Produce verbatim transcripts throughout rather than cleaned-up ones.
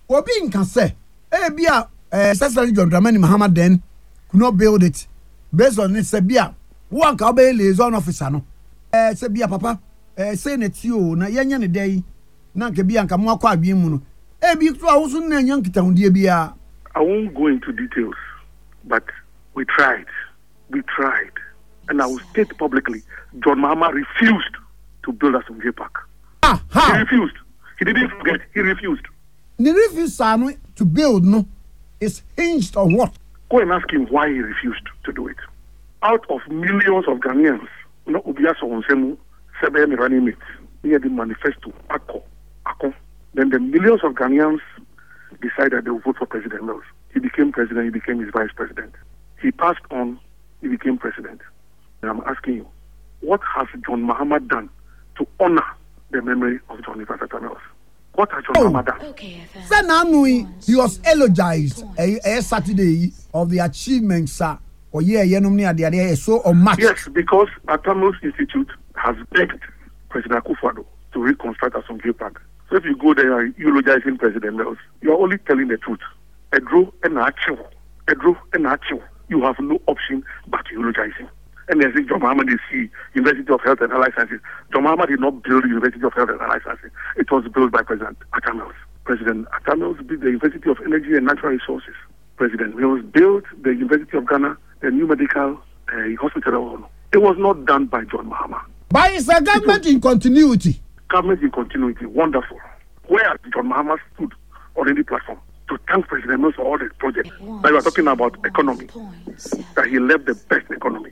Obi nka say, eh bia eh Secretary John Dramani Mahama then could not build it based on it say bia wo anka obey liaison officer no. Eh say bia papa eh say na ti o na yenya ne dai na nka bia nka mo akwa adwen mu no. Eh bi to a wo so na nya nkita hundie bia. I won't go into details, but we tried. We tried. And I will state publicly, John Mahama refused to build a Asomdwe Park. Ah, how? He refused. He didn't forget. He refused. The refusal to build no is hinged on what? Go and ask him why he refused to do it. Out of millions of Ghanaians, no Obia Sonsemu, Sebe Mirani Mates, near the manifesto, Ako, Ako. Then the millions of Ghanaians decided they would vote for President Mills. He became president, he became his vice president. He passed on, he became president. And I'm asking you, what has John Mahama done to honor the memory of Johnny Ivasata Mills? What has John oh. Mahama done? Okay, so now he was eulogized a, a Saturday of the achievements uh, or yeah, yeah, no, yeah, so or much. Yes, because Atta Mills Institute has begged President Akufo-Addo to reconstruct Asomdwe Park. So if you go there eulogizing President Mills, you are only telling the truth. Edro and Achill, Edro and Achill, you have no option but to eulogize him. And as John Mahama did see University of Health and Allied Sciences. John Mahama did not build the University of Health and Allied Sciences. It was built by President Atta Mills. President Atta Mills built the University of Energy and Natural Resources. President Mills built the University of Ghana, the new medical uh, hospital. It was not done by John Mahama. But it's a government was, in continuity. Government in continuity, wonderful. Where John Mahama stood on any platform to thank President Mills for all the projects. That we are talking about economy, that he left the best economy.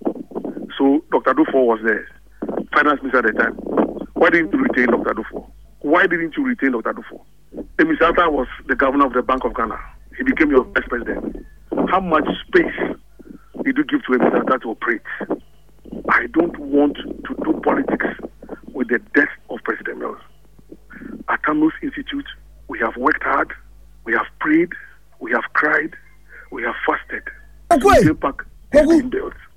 So Doctor Dufo was the finance minister at the time. Why didn't you retain Doctor Dufo? Why didn't you retain Doctor Dufo? Mister Atta was the governor of the Bank of Ghana. He became your vice president. How much space did you give to Mister Atta to operate? I don't want to do politics with the death of President Mills. Atta Mills Institute, we have worked hard, we have prayed, we have cried, we have fasted. Okay. The park has been built.